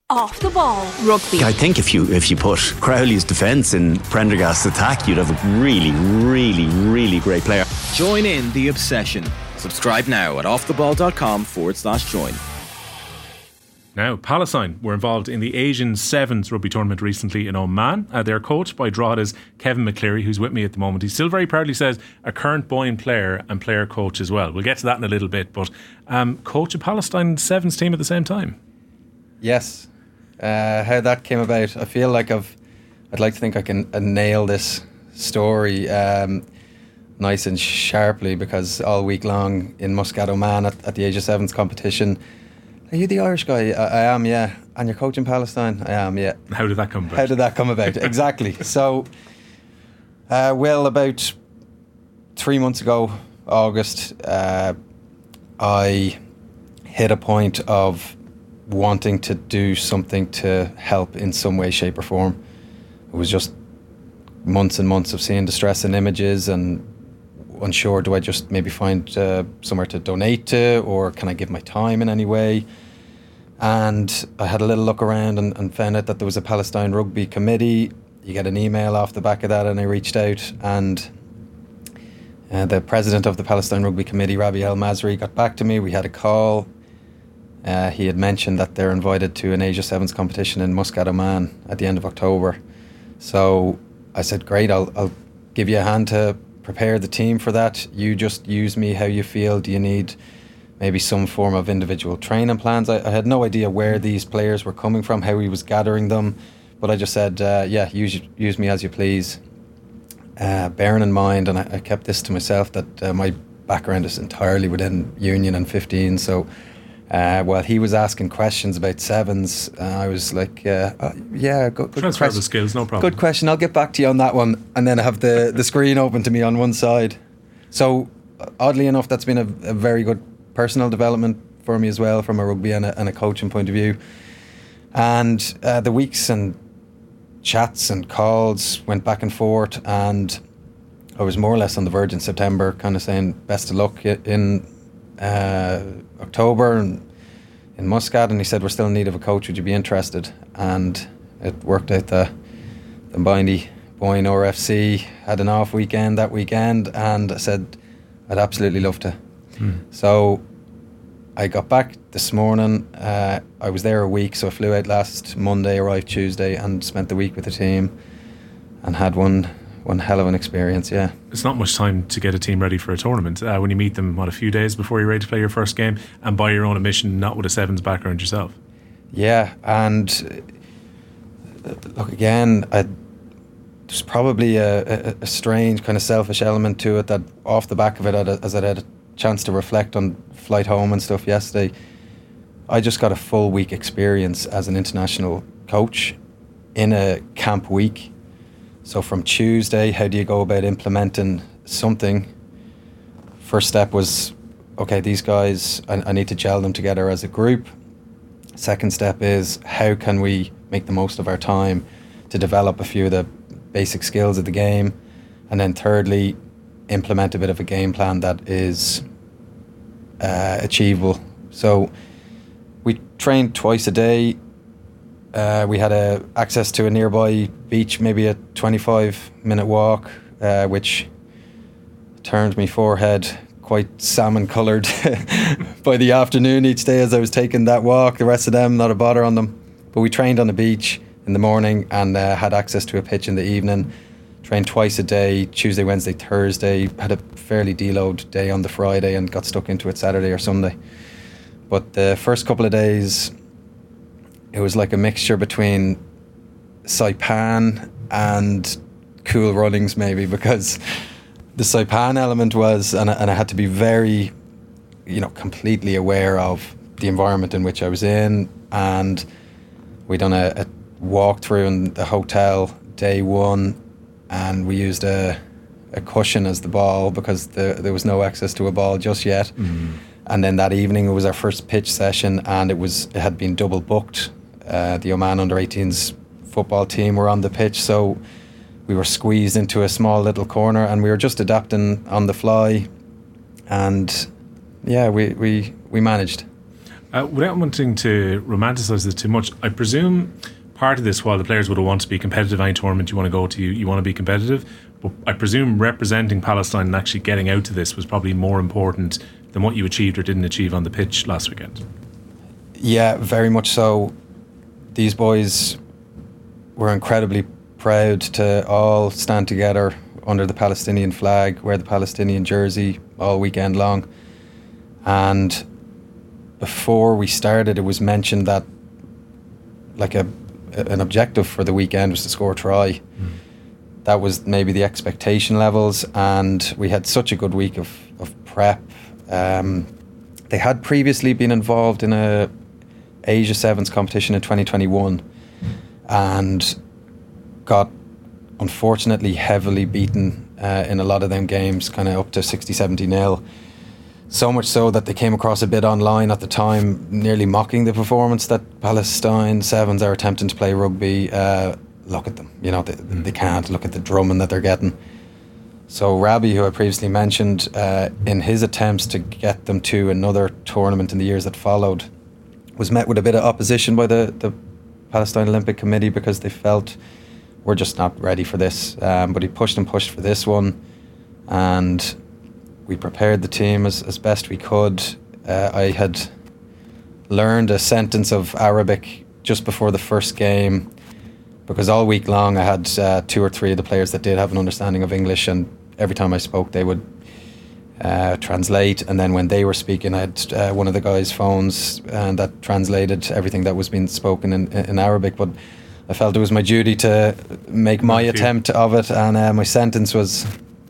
Off the Ball Rugby. I think if you put Crowley's defence in Prendergast's attack, you'd have a really, really, really great player. Join in the obsession. Subscribe now at offtheball.com/join. Now, Palestine were involved in the Asian Sevens rugby tournament recently in Oman. They're coached by Droghed's Kevin McCleary, who's with me at the moment. He still very proudly says a current Boyne player and player coach as well. We'll get to that in a little bit, but coach a Palestine Sevens team at the same time. Yes. How that came about, I feel like I'd like to think I can nail this story nice and sharply, because all week long in Muscat, Oman at the Asia Sevens competition, are you the Irish guy? I am, yeah. And you're coaching Palestine? I am, yeah. How did that come about? Exactly. So, about 3 months ago, August, I hit a point of wanting to do something to help in some way, shape or form. It was just months and months of seeing distressing images and unsure, do I just maybe find somewhere to donate to, or can I give my time in any way? And I had a little look around and found out that there was a Palestine Rugby Committee. You get an email off the back of that, and I reached out, and the president of the Palestine Rugby Committee, Rabbi El Masri, got back to me. We had a call. He had mentioned that they're invited to an Asia Sevens competition in Muscat, Oman at the end of October. So I said, great, I'll give you a hand to prepare the team for that. You just use me how you feel. Do you need maybe some form of individual training plans? I had no idea where these players were coming from, how he was gathering them, but I just said, use me as you please. Bearing in mind, and I kept this to myself, that my background is entirely within Union and 15, so while he was asking questions about sevens, I was like, good transferable skills, no problem. Good question, I'll get back to you on that one. And then I have the screen open to me on one side. So oddly enough, that's been a very good personal development for me as well, from a rugby and a coaching point of view. And the weeks and chats and calls went back and forth, and I was more or less on the verge in September, kind of saying best of luck in October and in Muscat, and he said, we're still in need of a coach, would you be interested? And it worked out that the Boyne RFC had an off weekend that weekend, and I said I'd absolutely love to. So I got back this morning. I was there a week, so I flew out last Monday, arrived Tuesday, and spent the week with the team, and had one hell of an experience. Yeah, it's not much time to get a team ready for a tournament. When you meet them, a few days before you're ready to play your first game, and by your own admission, not with a sevens background yourself. Yeah, and look, again, there's probably a strange kind of selfish element to it, that off the back of it, as I had a chance to reflect on flight home and stuff yesterday, I just got a full week experience as an international coach in a camp week. So from Tuesday, how do you go about implementing something? First step was, okay, these guys, I need to gel them together as a group. Second step is, how can we make the most of our time to develop a few of the basic skills of the game? And then thirdly, implement a bit of a game plan that is achievable. So we trained twice a day. We had access to a nearby beach, maybe a 25-minute walk, which turned my forehead quite salmon-coloured by the afternoon each day as I was taking that walk. The rest of them, not a bother on them. But we trained on the beach in the morning and had access to a pitch in the evening. Trained twice a day, Tuesday, Wednesday, Thursday. Had a fairly deload day on the Friday and got stuck into it Saturday or Sunday. But the first couple of days, it was like a mixture between Saipan and Cool Runnings, maybe, because the Saipan element was, and I had to be very, completely aware of the environment in which I was in. And we done a walkthrough in the hotel day one, and we used a cushion as the ball because there was no access to a ball just yet. And then that evening it was our first pitch session, and it had been double booked. The Oman under-18s football team were on the pitch, so we were squeezed into a small little corner, and we were just adapting on the fly. And yeah, we managed. Without wanting to romanticise this too much, I presume part of this, while the players would want to be competitive, any tournament you want to go to, you want to be competitive, but I presume representing Palestine and actually getting out to this was probably more important than what you achieved or didn't achieve on the pitch last weekend. Yeah, very much so. These boys were incredibly proud to all stand together under the Palestinian flag, wear the Palestinian jersey all weekend long. And before we started, it was mentioned that like an objective for the weekend was to score a try. That was maybe the expectation levels, and we had such a good week of prep. They had previously been involved in a Asia Sevens competition in 2021 and got unfortunately heavily beaten in a lot of them games, kind of up to 60-70-0. So much so that they came across a bit online at the time, nearly mocking the performance that Palestine Sevens are attempting to play rugby. Look at them, they can't. Look at the drumming that they're getting. So Rabbi, who I previously mentioned, in his attempts to get them to another tournament in the years that followed, was met with a bit of opposition by the Palestine Olympic Committee because they felt we're just not ready for this. But he pushed and pushed for this one, and we prepared the team as best we could. I had learned a sentence of Arabic just before the first game, because all week long I had 2 or 3 of the players that did have an understanding of English, and every time I spoke they would translate, and then when they were speaking I had one of the guys' phones and that translated everything that was being spoken in Arabic. But I felt it was my duty to make my attempt of it, and my sentence was,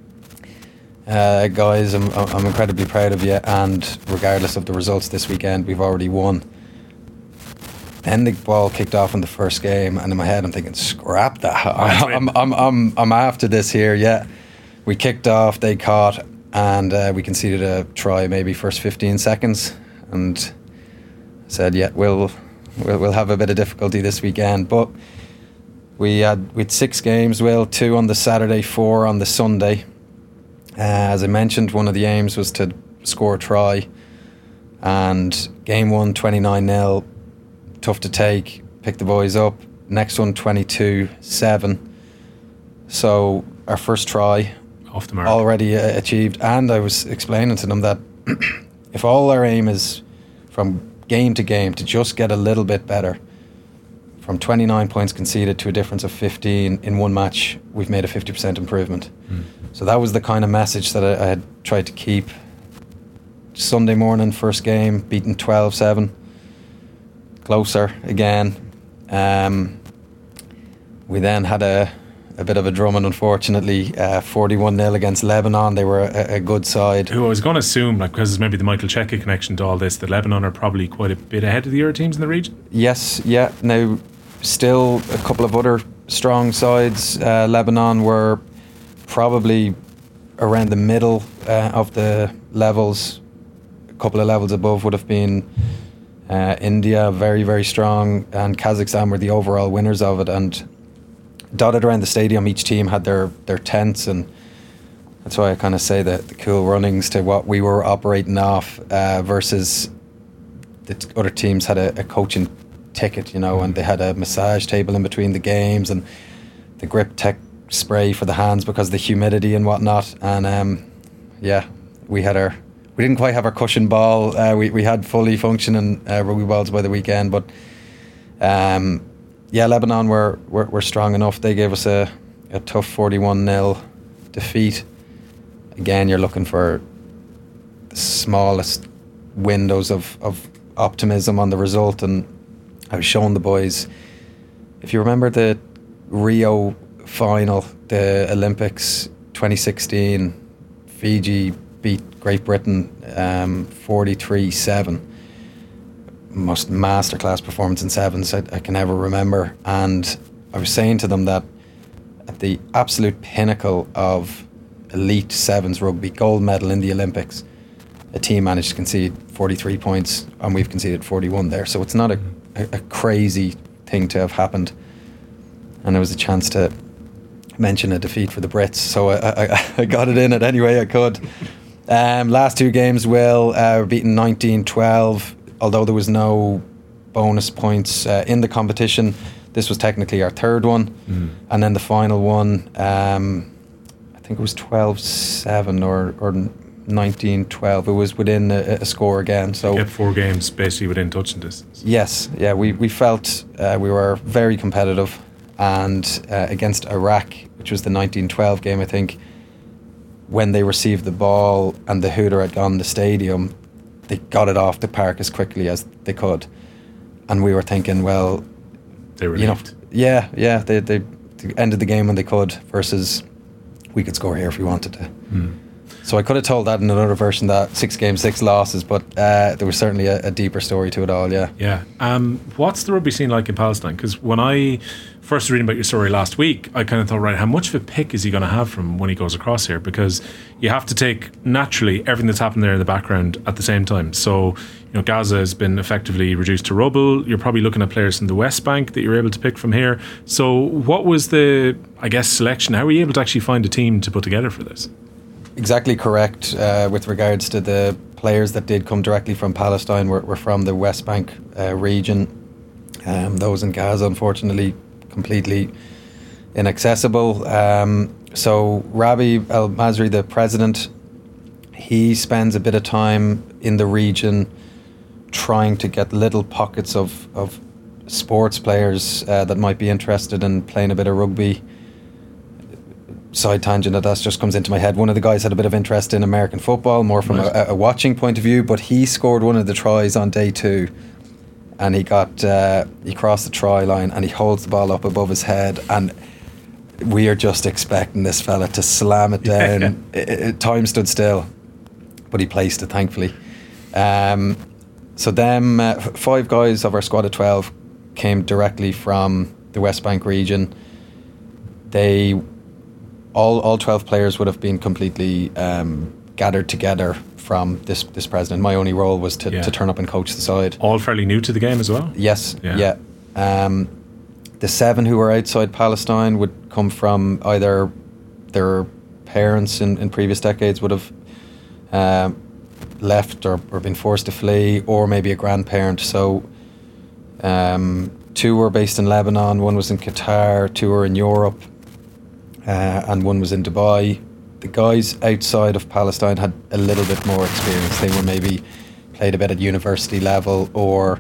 guys, I'm incredibly proud of you, and regardless of the results this weekend, we've already won. Then the ball kicked off in the first game, and in my head I'm thinking, scrap that. I'm after this here. Yeah, we kicked off, they caught, and we conceded a try maybe first 15 seconds, and said, yeah, we'll have a bit of difficulty this weekend. But we had 6 games, 2 on the Saturday, 4 on the Sunday. As I mentioned, one of the aims was to score a try, and game 1, 29-0, tough to take, pick the boys up. Next one, 22-7. So our first try off the mark already achieved, and I was explaining to them that if all our aim is from game to game to just get a little bit better, from 29 points conceded to a difference of 15 in one match, we've made a 50% improvement. So that was the kind of message that I had tried to keep. Sunday morning, first game, beaten 12-7. Closer again. We then had a bit of a drumming, unfortunately. 41-0 against Lebanon. They were a good side. Who I was going to assume, because there's maybe the Michael Cheika connection to all this, that Lebanon are probably quite a bit ahead of the other teams in the region. Yes, yeah. Now, still a couple of other strong sides. Lebanon were probably around the middle of the levels. A couple of levels above would have been India, very, very strong, and Kazakhstan were the overall winners of it. And dotted around the stadium, each team had their tents, and that's why I kind of say that the cool runnings to what we were operating off versus the other teams had a coaching ticket, and they had a massage table in between the games and the grip tech spray for the hands because of the humidity and whatnot. And we didn't quite have our cushion ball. We had fully functioning rugby balls by the weekend, but Lebanon were strong enough. They gave us a tough 41-0 defeat. Again, you're looking for the smallest windows of optimism on the result, and I was showing the boys, if you remember the Rio final, the Olympics 2016, Fiji beat Great Britain 43-7. Most masterclass performance in sevens I can ever remember. And I was saying to them that at the absolute pinnacle of elite sevens rugby, gold medal in the Olympics, a team managed to concede 43 points and we've conceded 41 there. So it's not a crazy thing to have happened. And there was a chance to mention a defeat for the Brits, so I got it in it any way I could. Last 2 games, we're beaten 19-12. although there was no bonus points in the competition, this was technically our third one. And then the final one, I think it was 12-7 or 19-12. It was within a score again. So you get 4 games basically within touching distance. Yes, yeah, we felt we were very competitive, and against Iraq, which was the 1912 game, I think, when they received the ball and the hooter had gone in the stadium, they got it off the park as quickly as they could, and we were thinking, well, they were relieved. They ended the game when they could, versus we could score here if we wanted to. So I could have told that in another version, that 6 games, 6 losses, but there was certainly a deeper story to it all, yeah. Yeah. What's the rugby scene like in Palestine? Because when I first read about your story last week, I kind of thought, right, how much of a pick is he going to have from when he goes across here? Because you have to take, naturally, everything that's happened there in the background at the same time. So, Gaza has been effectively reduced to rubble. You're probably looking at players in the West Bank that you're able to pick from here. So what was the, selection? How were you able to actually find a team to put together for this? Exactly correct. With regards to the players that did come directly from Palestine, were from the West Bank region. Those in Gaza, unfortunately, completely inaccessible. So Rabbi El-Masri, the president, he spends a bit of time in the region trying to get little pockets of sports players that might be interested in playing a bit of rugby. Side tangent that just comes into my head. One of the guys had a bit of interest in American football, more from a watching point of view, but he scored one of the tries on day 2, and he crossed the try line and he holds the ball up above his head, and we are just expecting this fella to slam it down. Time stood still, but he placed it, thankfully. So them 5 guys of our squad of 12 came directly from the West Bank region. They all 12 players would have been completely gathered together from this president. My only role was to turn up and coach the side. All fairly new to the game as well? Yes, yeah. The 7 who were outside Palestine would come from either their parents in previous decades would have left or been forced to flee, or maybe a grandparent. So 2 were based in Lebanon, 1 was in Qatar, 2 were in Europe, and 1 was in Dubai. The guys outside of Palestine had a little bit more experience. They were maybe played a bit at university level, or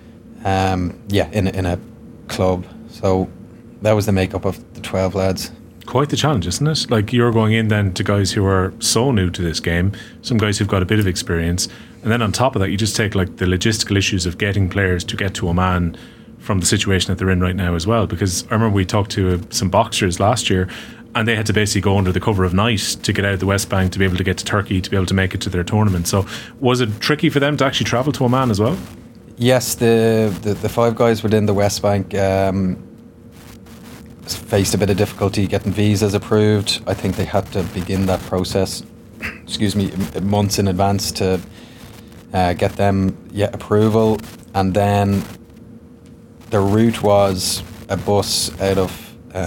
in a club. So that was the makeup of the 12 lads. Quite the challenge, isn't it? Like, you're going in then to guys who are so new to this game, some guys who've got a bit of experience, and then on top of that, you just take like the logistical issues of getting players to get to Oman from the situation that they're in right now as well. Because I remember we talked to some boxers last year, and they had to basically go under the cover of night to get out of the West Bank to be able to get to Turkey, to be able to make it to their tournament. So was it tricky for them to actually travel to Oman as well? Yes, the 5 guys within the West Bank faced a bit of difficulty getting visas approved. I think they had to begin that process months in advance to get them approval, and then the route was a bus out of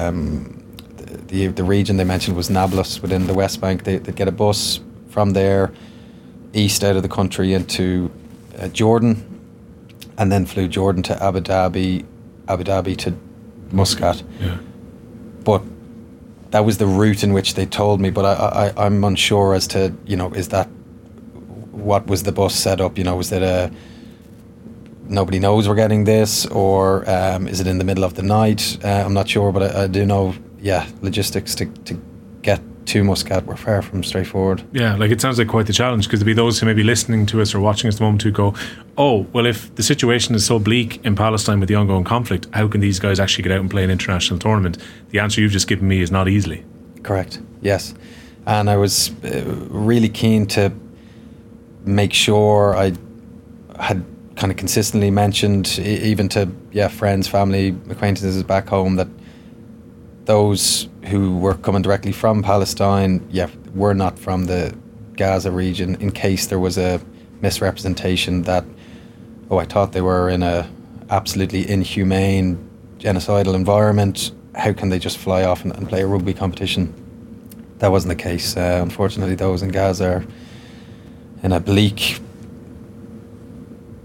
the region they mentioned was Nablus within the West Bank. They'd get a bus from there east out of the country into Jordan, and then flew Jordan to Abu Dhabi to Muscat. Yeah. But that was the route in which they told me, but I'm unsure as to, is that what was the bus set up? Was it nobody knows we're getting this, or is it in the middle of the night? I'm not sure, but I do know, logistics to get to Muscat were far from straightforward. Yeah, like it sounds like quite the challenge, because there'll be those who may be listening to us or watching us at the moment who go, oh, well, if the situation is so bleak in Palestine with the ongoing conflict, how can these guys actually get out and play an international tournament? The answer you've just given me is not easily. Correct, yes. And I was really keen to make sure I had kind of consistently mentioned, even to friends, family, acquaintances back home, that those who were coming directly from Palestine were not from the Gaza region, in case there was a misrepresentation that, I thought they were in a absolutely inhumane, genocidal environment. How can they just fly off and play a rugby competition? That wasn't the case. Unfortunately, those in Gaza are in a bleak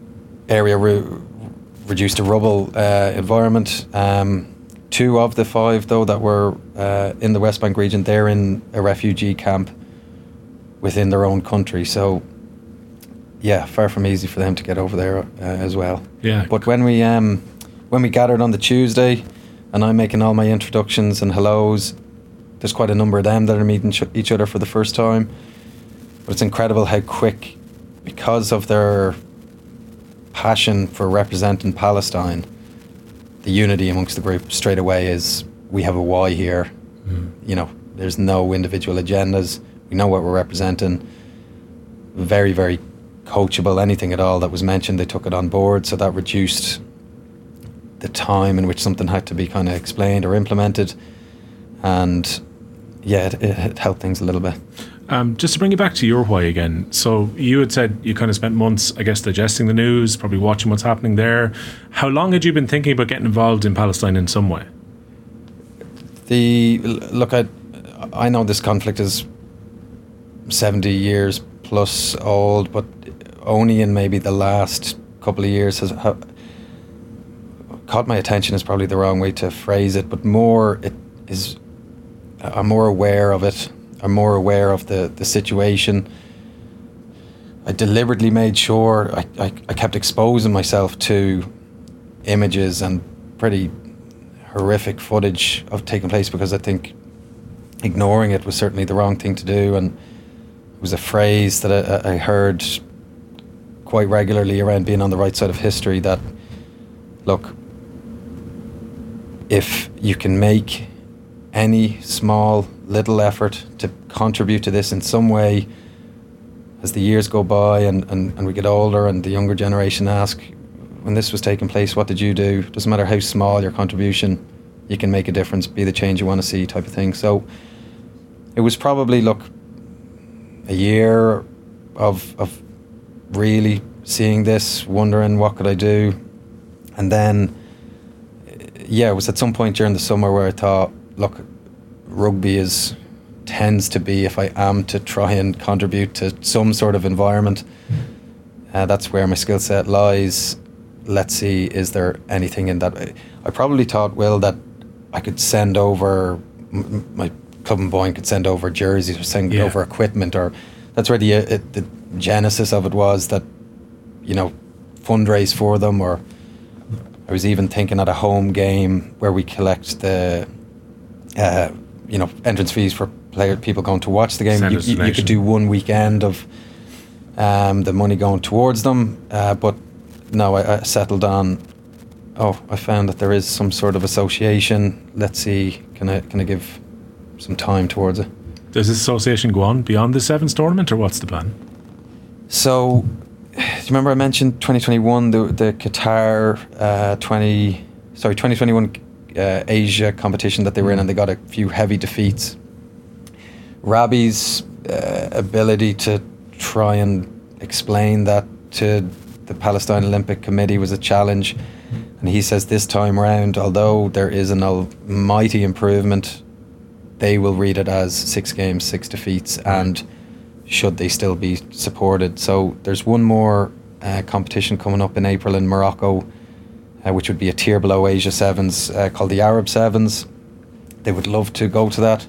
area reduced to rubble environment. 2 of the 5, though, that were in the West Bank region, they're in a refugee camp within their own country. So, yeah, far from easy for them to get over there as well. Yeah. But when we gathered on the Tuesday, and I'm making all my introductions and hellos, there's quite a number of them that are meeting each other for the first time. But it's incredible how quick, because of their passion for representing Palestine, the unity amongst the group straight away is, we have a why here. You know, there's no individual agendas. We know what we're representing. Very, very coachable. Anything at all that was mentioned, they took it on board. So that reduced the time in which something had to be kind of explained or implemented. And yeah, it helped things a little bit. Just to bring it back to your why again. So you had said you kind of spent months, I guess, digesting the news, probably watching what's happening there. How long had you been thinking about getting involved in Palestine in some way? I know this conflict is 70 years plus old, but only in maybe the last couple of years has caught my attention, is probably the wrong way to phrase it, but I'm more aware of it. I'm more aware of the situation. I deliberately made sure I kept exposing myself to images and pretty horrific footage of taking place, because I think ignoring it was certainly the wrong thing to do. And it was a phrase that I heard quite regularly around being on the right side of history, that, look, if you can make any small little effort to contribute to this in some way, as the years go by and we get older and the younger generation ask, when this was taking place, what did you do? Doesn't matter how small your contribution, you can make a difference, be the change you want to see, type of thing. So it was probably, a year of really seeing this, wondering what could I do. And then, yeah, it was at some point during the summer where I thought, look, rugby tends to be, if I am to try and contribute to some sort of environment, that's where my skill set lies. Let's see, is there anything in that? I probably thought, Will, that I could send over, my club and Boyne could send over jerseys or send over equipment, or that's where the genesis of it was, that, fundraise for them. Or I was even thinking at a home game where we collect the entrance fees for people going to watch the game. You could do one weekend of the money going towards them. But no, I settled on, I found that there is some sort of association. Let's see, can I give some time towards it? Does this association go on beyond the Sevens tournament, or what's the plan? So, do you remember I mentioned 2021, the Qatar 2021 Asia competition that they were in, and they got a few heavy defeats. Rabi's ability to try and explain that to the Palestine Olympic Committee was a challenge, and he says this time round, although there is an almighty improvement, they will read it as 6 games, 6 defeats, and should they still be supported. So there's one more competition coming up in April in Morocco, which would be a tier below Asia Sevens, called the Arab Sevens. They would love to go to that.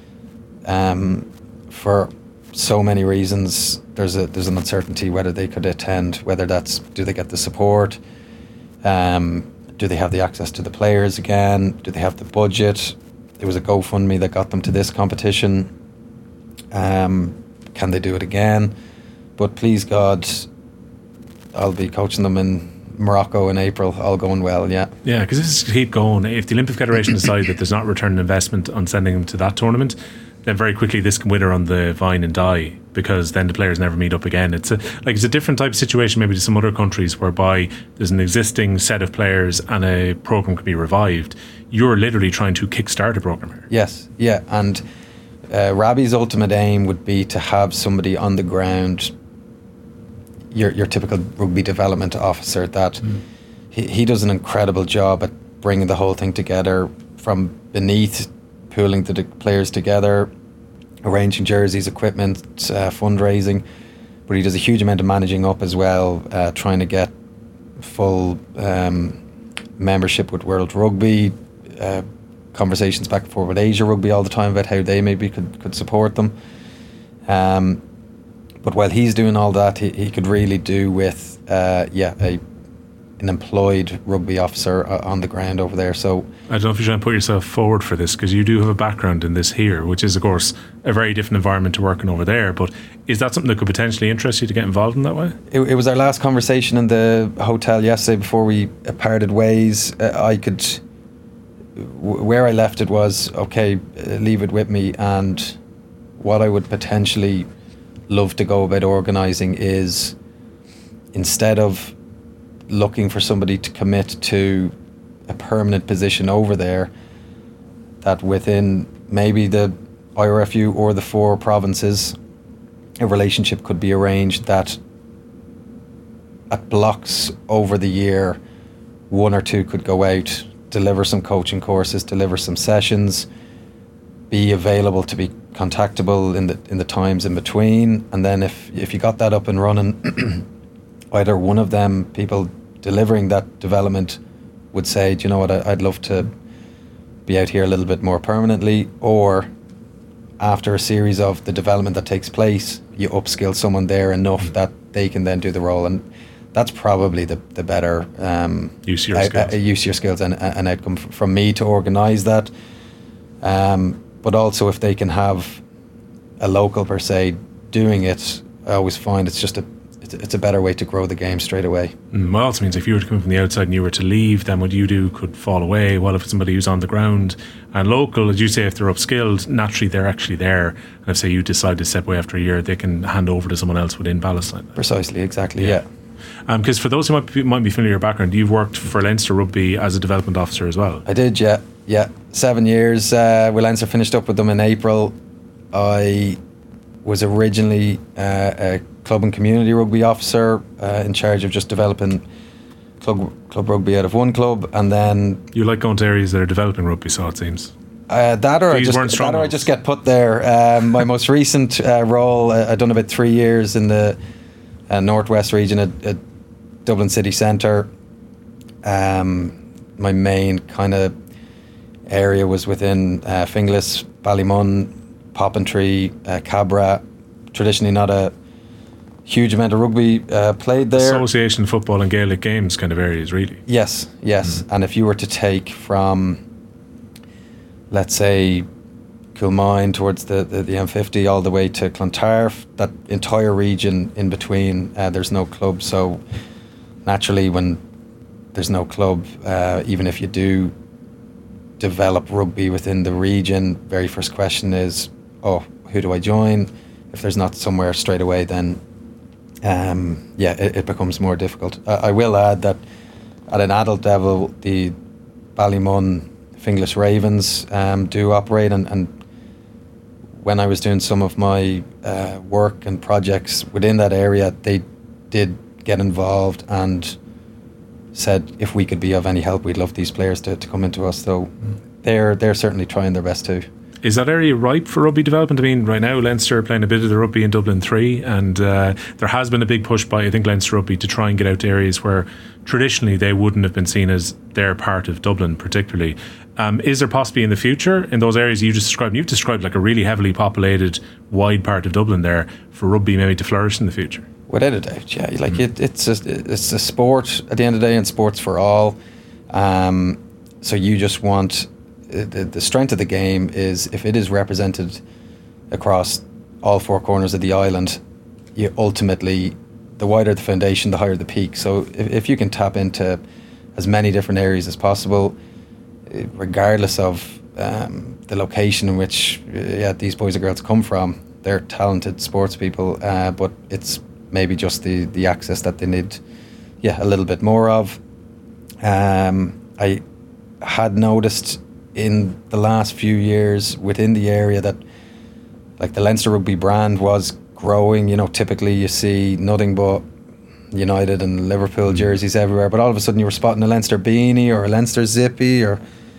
For so many reasons, there's an uncertainty whether they could attend, whether that's, do they get the support, do they have the access to the players again, do they have the budget? There was a GoFundMe that got them to this competition. Can they do it again? But please God, I'll be coaching them in Morocco in April, all going well. Yeah, because this is keep going. If the Olympic Federation decide that there's not return on investment on sending them to that tournament, then very quickly this can wither on the vine and die, because then the players never meet up again. It's a different type of situation maybe to some other countries, whereby there's an existing set of players and a program can be revived. You're literally trying to kickstart a program here. Yes, yeah, and Rabi's ultimate aim would be to have somebody on the ground, your typical rugby development officer, that he does an incredible job at bringing the whole thing together from beneath, pooling the players together, arranging jerseys, equipment, fundraising, but he does a huge amount of managing up as well, trying to get full membership with World Rugby, conversations back and forth with Asia Rugby all the time about how they maybe could support them. But while he's doing all that, he could really do with an employed rugby officer on the ground over there. So I don't know if you're trying to put yourself forward for this, because you do have a background in this here, which is of course a very different environment to working over there, but is that something that could potentially interest you to get involved in that way? It was our last conversation in the hotel yesterday before we parted ways. Where I left it was, okay, leave it with me, and what I would potentially love to go about organising is, instead of looking for somebody to commit to a permanent position over there, that within maybe the IRFU or the 4 provinces, a relationship could be arranged that at blocks over the year, 1 or 2 could go out, deliver some coaching courses, deliver some sessions, be available to be contactable in the times in between, and then if you got that up and running, either one of them, people delivering that development, would say, do you know what, I'd love to be out here a little bit more permanently, or after a series of the development that takes place, you upskill someone there enough that they can then do the role. And that's probably the better use your skills and outcome from me to organise that. But also if they can have a local per se doing it, I always find it's just it's a better way to grow the game straight away. Well, it also means if you were to come from the outside and you were to leave, then what you do could fall away. Well, if it's somebody who's on the ground and local, as you say, if they're upskilled, naturally they're actually there. And if, say, you decide to step away after a year, they can hand over to someone else within Palestine. Precisely, exactly, yeah. Because for those who might be familiar with your background, you've worked for Leinster Rugby as a development officer as well. I did, yeah. 7 years. When Leinster finished up with them in April, I was originally a club and community rugby officer in charge of just developing club rugby out of one club, and then you like going to areas that are developing rugby, so it seems. I just get put there. My most recent role, I'd done about 3 years in the northwest region at Dublin City Centre. My main kind of area was within Finglas, Ballymun, Poppintree, Cabra. Traditionally not a huge amount of rugby played there. Association football and Gaelic games kind of areas, really. Yes. And if you were to take from, let's say, Kilmine towards the M50 all the way to Clontarf, that entire region in between, there's no club. So naturally, when there's no club, even if you do develop rugby within the region, very first question is, who do I join? If there's not somewhere straight away, then it becomes more difficult. I will add that at an adult level, the Ballymun Finglas Ravens do operate, and when I was doing some of my work and projects within that area, they did get involved and said if we could be of any help, we'd love these players to come into us. So they're certainly trying their best too. Is that area ripe for rugby development? I mean, right now Leinster are playing a bit of the rugby in Dublin 3, and there has been a big push by, I think, Leinster Rugby to try and get out to areas where traditionally they wouldn't have been seen as their part of Dublin particularly. Is there possibly in the future, in those areas you just described, you've described like a really heavily populated, wide part of Dublin there, for rugby maybe to flourish in the future? Without a doubt, yeah. Like it's a sport at the end of the day, and sports for all. So you just want... The strength of the game is if it is represented across all 4 corners of the island, you ultimately, the wider the foundation, the higher the peak. So if you can tap into as many different areas as possible, regardless of the location in which these boys or girls come from, they're talented sports people, but it's maybe just the access that they need a little bit more of. I had noticed in the last few years within the area that like the Leinster Rugby brand was growing. You know, typically you see nothing but United and Liverpool jerseys everywhere, but all of a sudden you were spotting a Leinster beanie or a Leinster zippy, or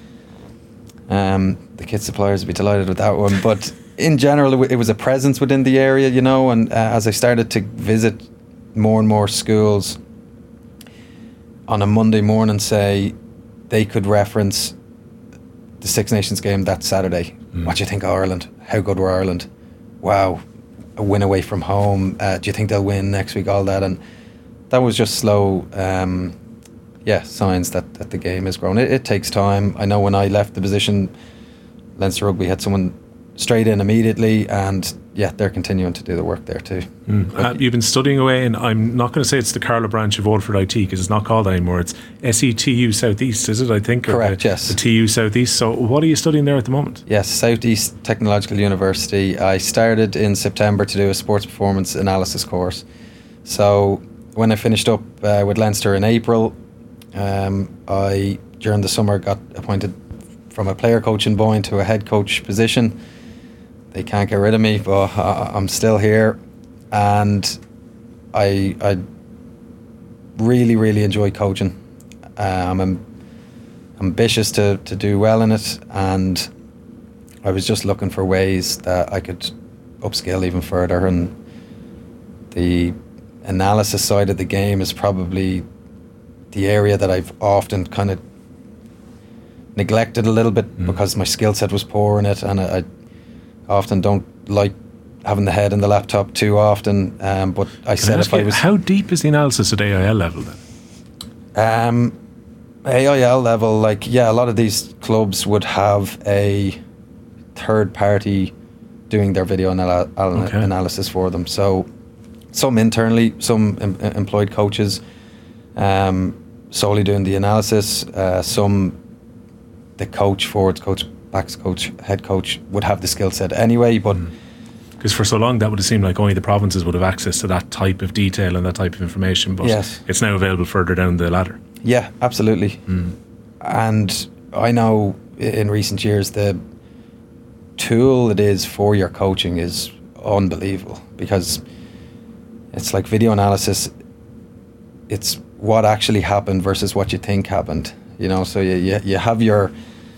the kit suppliers would be delighted with that one. But in general, it was a presence within the area, and as I started to visit more and more schools, on a Monday morning say they could reference the Six Nations game that Saturday. What do you think of Ireland? How good were Ireland? Wow, a win away from home. Do you think they'll win next week? All that, and that was just slow signs that the game has grown. It takes time. I know when I left the position, Leinster Rugby had someone straight in immediately, and they're continuing to do the work there too. You've been studying away, and I'm not going to say it's the Carlow branch of Oldford IT, because it's not called that anymore. It's SETU Southeast, is it? I think. Correct, yes. The TU Southeast. So what are you studying there at the moment? Yes, Southeast Technological University. I started in September to do a sports performance analysis course. So when I finished up with Leinster in April, I, during the summer, got appointed from a player coach in Boyne to a head coach position. They can't get rid of me, but I'm still here, and I really, really enjoy coaching. I'm ambitious to do well in it, and I was just looking for ways that I could upskill even further, and the analysis side of the game is probably the area that I've often kind of neglected a little bit because my skill set was poor in it, and I often don't like having the head in the laptop too often, but I said if I was... How deep is the analysis at AIL level then? AIL level, a lot of these clubs would have a third party doing their video analysis for them. So some internally, some employed coaches solely doing the analysis, some the coach, forwards coach, backs coach, head coach would have the skill set anyway, but because for so long that would have seemed like only the provinces would have access to that type of detail and that type of information, but it's now available further down the ladder. Yeah, absolutely. And I know in recent years the tool it is for your coaching is unbelievable, because it's like video analysis, it's what actually happened versus what you think happened, so you have your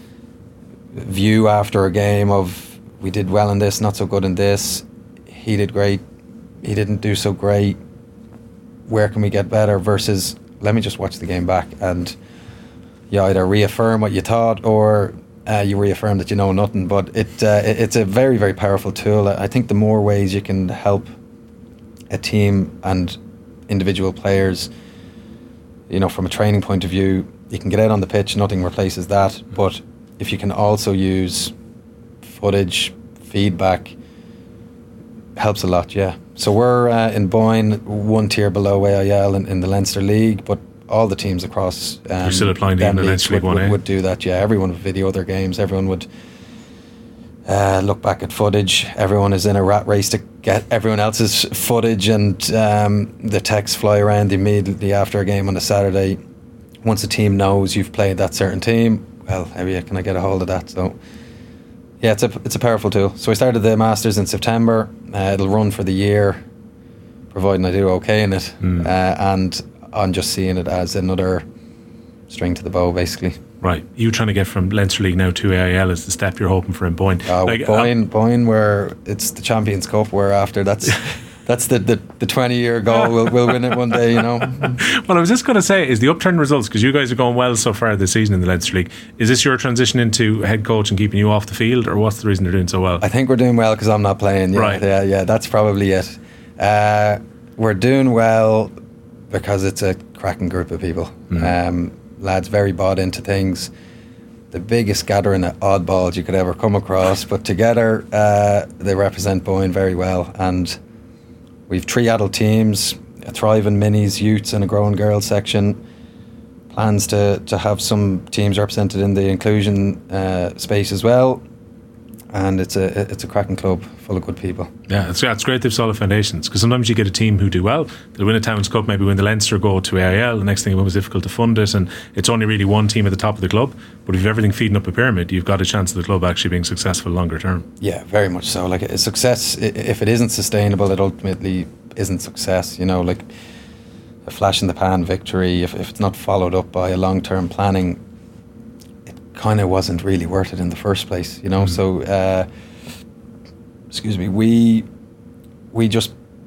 view after a game of we did well in this, not so good in this, he did great, he didn't do so great, where can we get better, versus let me just watch the game back, and you either reaffirm what you thought or you reaffirm that you know nothing. But it's a very, very powerful tool. I think the more ways you can help a team and individual players, from a training point of view, you can get out on the pitch, nothing replaces that, but if you can also use footage, feedback, helps a lot, So we're in Boyne, one tier below AIL in the Leinster League, but all the teams across you're still applying to the Leinster League would do that, Everyone would video their games, everyone would look back at footage, everyone is in a rat race to get everyone else's footage, and the texts fly around immediately after a game on a Saturday. Once a team knows you've played that certain team, well, can I get a hold of that? So it's a powerful tool. So I started the Masters in September. It'll run for the year, providing I do okay in it, and I'm just seeing it as another string to the bow, basically. Right, you trying to get from Leinster League now to AIL is the step you're hoping for in Boyne. Boyne, where it's the Champions Cup, where after that's the 20-year goal. We'll win it one day, Well, I was just going to say, is the upturn results, because you guys are going well so far this season in the Leinster League, is this your transition into head coach and keeping you off the field, or what's the reason they're doing so well? I think we're doing well because I'm not playing. Right. Yeah, that's probably it. We're doing well because it's a cracking group of people. Lads very bought into things. The biggest gathering of oddballs you could ever come across, but together they represent Boyne very well, and we've 3 adult teams, a thriving minis, youths, and a growing girls section. Plans to have some teams represented in the inclusion space as well. And it's a cracking club full of good people. Yeah, it's great they've solid foundations, because sometimes you get a team who do well, they'll win a Towns Cup, maybe win the Leinster, go to AIL, the next thing it becomes difficult to fund it, and it's only really one team at the top of the club, but if you've everything feeding up a pyramid, you've got a chance of the club actually being successful longer term. Yeah, very much so. Like a success, if it isn't sustainable, it ultimately isn't success, like a flash in the pan victory, if it's not followed up by a long-term planning, kind of wasn't really worth it in the first place, So excuse me, we just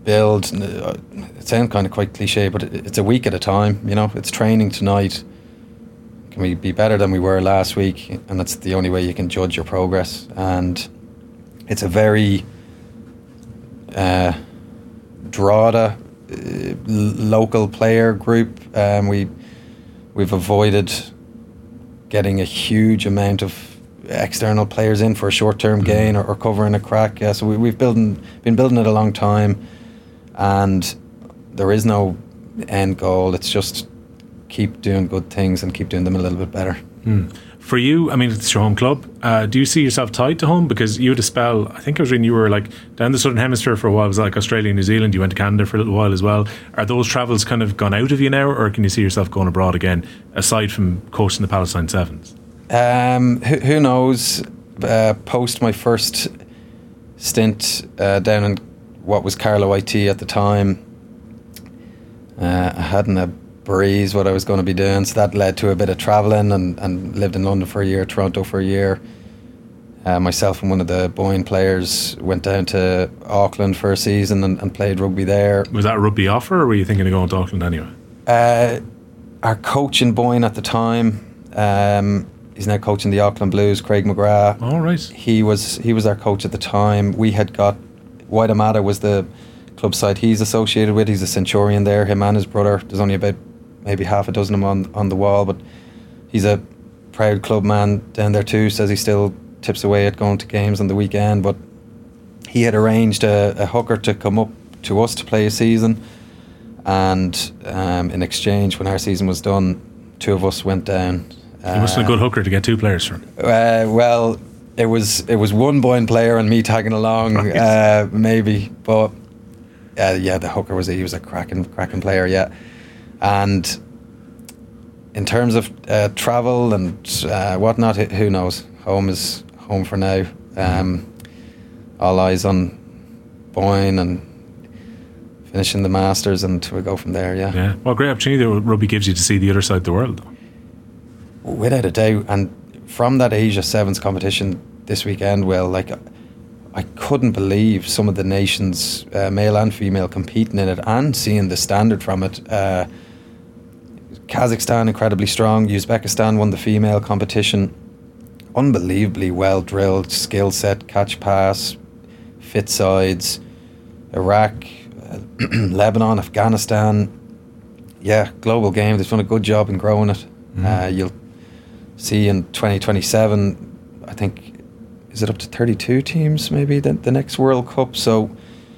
build. It sounds kind of quite cliche, but it's a week at a time. You know, it's training tonight. Can we be better than we were last week? And that's the only way you can judge your progress. And it's a very Drogheda local player group. We've avoided getting a huge amount of external players in for a short-term gain or covering a crack. Yeah, so we've been building it a long time, and there is no end goal. It's just keep doing good things and keep doing them a little bit better. For you, I mean, it's your home club. Do you see yourself tied to home? Because you had a spell, I think I was reading you were like down the Southern Hemisphere for a while. It was like Australia, New Zealand. You went to Canada for a little while as well. Are those travels kind of gone out of you now, or can you see yourself going abroad again, aside from coaching the Palestine Sevens? Who knows? Post my first stint down in what was Carlow IT at the time, I hadn't a breeze what I was going to be doing, so that led to a bit of travelling, and lived in London for a year, Toronto for a year. Myself and one of the Boyne players went down to Auckland for a season and played rugby there. Was that a rugby offer, or were you thinking of going to Auckland anyway? Our coach in Boyne at the time, he's now coaching the Auckland Blues, Craig McGrath. Oh, right. He was our coach at the time. We had got Waitemata was the club side he's associated with. He's a Centurion there, him and his brother. There's only about maybe half a dozen of them on the wall, but he's a proud club man down there too. Says he still tips away at going to games on the weekend, but he had arranged a hooker to come up to us to play a season, and in exchange, when our season was done, two of us went down. He must have been a good hooker to get two players from. Well, it was one Boyne player and me tagging along, right. Maybe, but yeah, the hooker he was a cracking player, yeah. And in terms of travel and whatnot, who knows? Home is home for now. All eyes on Boyne and finishing the Masters, and we go from there. Yeah. Well, great opportunity that rugby gives you to see the other side of the world, though. Without a doubt. And from that Asia Sevens competition this weekend, I couldn't believe some of the nations, male and female, competing in it and seeing the standard from it. Kazakhstan incredibly strong. Uzbekistan won the female competition. Unbelievably well drilled, skill set, catch pass, fit sides. Iraq, Lebanon, Afghanistan. Yeah, global game. They've done a good job in growing it. You'll see in 2027, I think, is it up to 32 teams maybe the next World Cup? So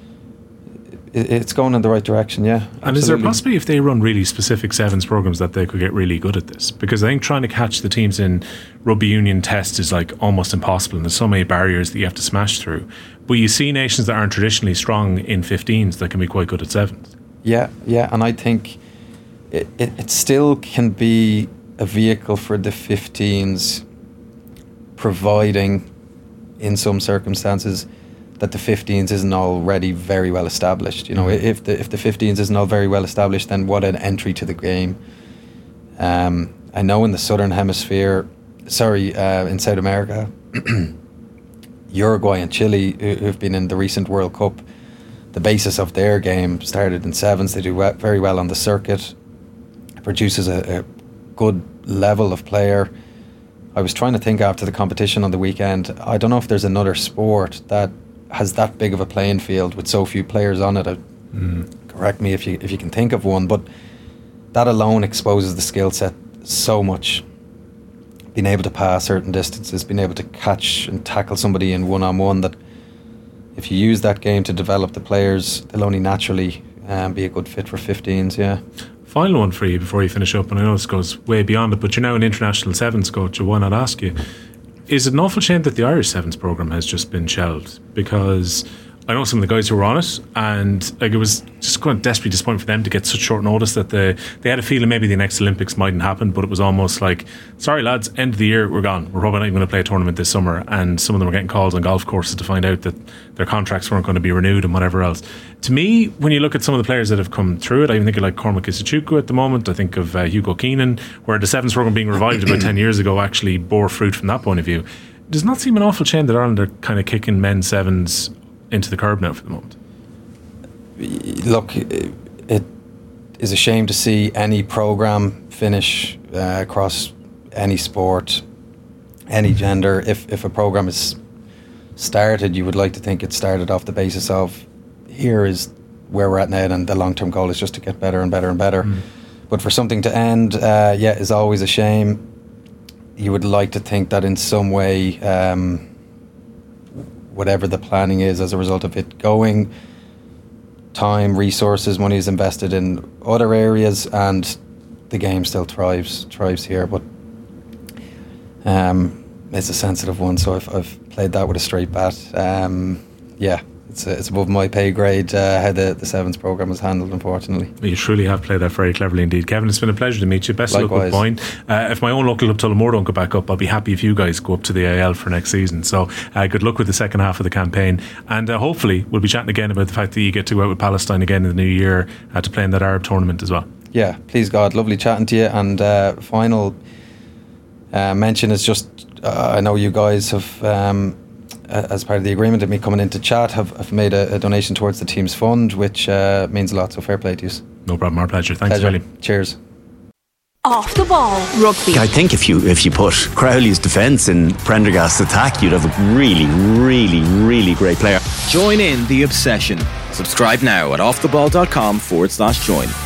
it's going in the right direction, yeah. Absolutely. And is there possibly, if they run really specific sevens programs, that they could get really good at this? Because I think trying to catch the teams in rugby union test is like almost impossible, and there's so many barriers that you have to smash through. But you see nations that aren't traditionally strong in 15s that can be quite good at sevens. Yeah, and I think it still can be a vehicle for the 15s, providing in some circumstances that the 15s isn't already very well established. You know, if the 15s isn't all very well established, then what an entry to the game. I know in the Southern Hemisphere, in South America, Uruguay and Chile, who've been in the recent World Cup, the basis of their game started in sevens. They do very well on the circuit. It produces a good level of player. I was trying to think after the competition on the weekend, I don't know if there's another sport that has that big of a playing field with so few players on it. Correct me if you can think of one, but that alone exposes the skill set so much. Being able to pass certain distances, being able to catch and tackle somebody in one-on-one, that if you use that game to develop the players, they'll only naturally be a good fit for 15s, yeah. Final one for you before you finish up, and I know this goes way beyond it, but you're now an international sevens coach, so why not ask you, is it an awful shame that the Irish sevens programme has just been shelved? Because I know some of the guys who were on it, and like, it was just kind of desperately disappointing for them to get such short notice that they had a feeling maybe the next Olympics mightn't happen, but it was almost like, sorry lads, end of the year, we're gone. We're probably not even going to play a tournament this summer. And some of them were getting calls on golf courses to find out that their contracts weren't going to be renewed and whatever else. To me, when you look at some of the players that have come through it, I even think of like Cormac Isichukwu at the moment. I think of Hugo Keenan, where the sevens programme being revived about 10 years ago actually bore fruit from that point of view. Does not seem an awful shame that Ireland are kind of kicking men's sevens into the curb now for the moment. look, it is a shame to see any program finish across any sport, any gender. If a program is started, you would like to think it started off the basis of, here is where we're at now, and the long-term goal is just to get better and better and better. But for something to end, is always a shame. You would like to think that in some way, whatever the planning is as a result of it going, time, resources, money is invested in other areas, and the game still thrives here. But it's a sensitive one, so I've played that with a straight bat. It's above my pay grade how the Sevens programme was handled, unfortunately. You truly have played that very cleverly indeed. Kevin, it's been a pleasure to meet you. Best of luck with Boyne. If my own local club Tullamore don't go back up, I'll be happy if you guys go up to the AIL for next season. So good luck with the second half of the campaign, and hopefully we'll be chatting again about the fact that you get to go out with Palestine again in the new year to play in that Arab tournament as well. Yeah, please God, lovely chatting to you. And final mention is just I know you guys have as part of the agreement of me coming in to chat, have made a donation towards the team's fund, which means a lot, so fair play to you. No problem, our pleasure. Thanks, Willie. Cheers. Off the ball rugby. I think if you put Crowley's defence in Prendergast's attack, you'd have a really, really, really great player. Join in the obsession. Subscribe now at offtheball.com/join.